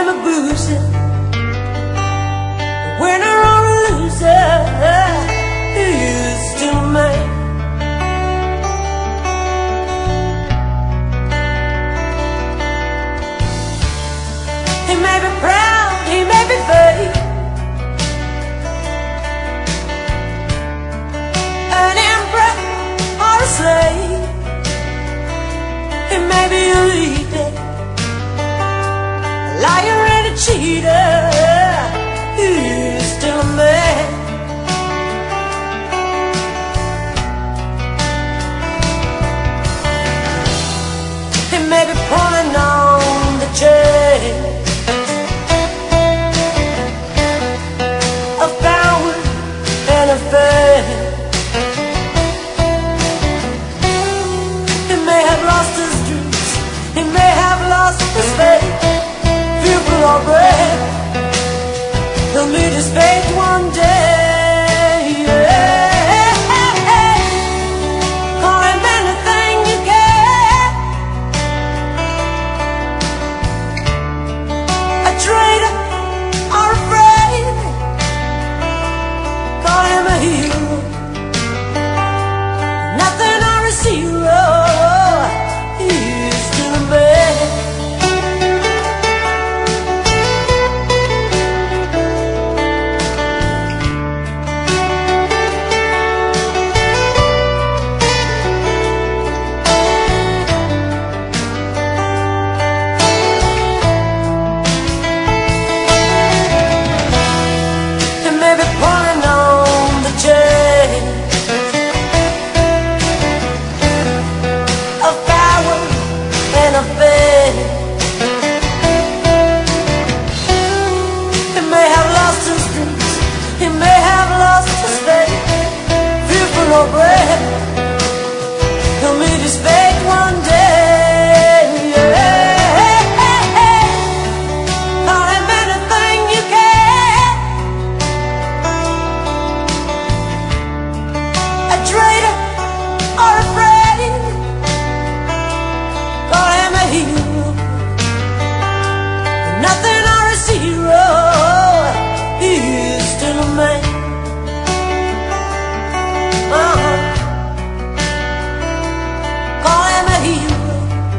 him a boozer, a winner or a loser, he's still a man. He may be proud, he may be fake, an emperor or a slave. He may be a leader, a liar and a cheater, he's still a man. He may be pulling on the chain of power and of fame. He may have lost his dreams, he may have lost his faith, fearful or brave, he'll meet his fate one day. Call him anything you can, a traitor or a friend. Call him a hero, nothing or a zero, he's still a man. He may be pulling on the chain of power and of fame. He may have lost his dreams, he may have lost his faith, fearful or brave, he'll meet his fate one day. Call him anything you can, a traitor or a friend. Call him a hero, nothing or a zero, he's still a man. Call him a hero,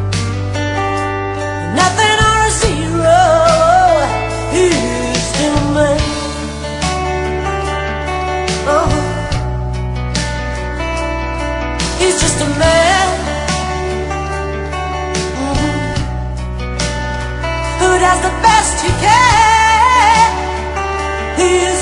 nothing or a zero, he's still a man. He's just a man who does the best he can. He is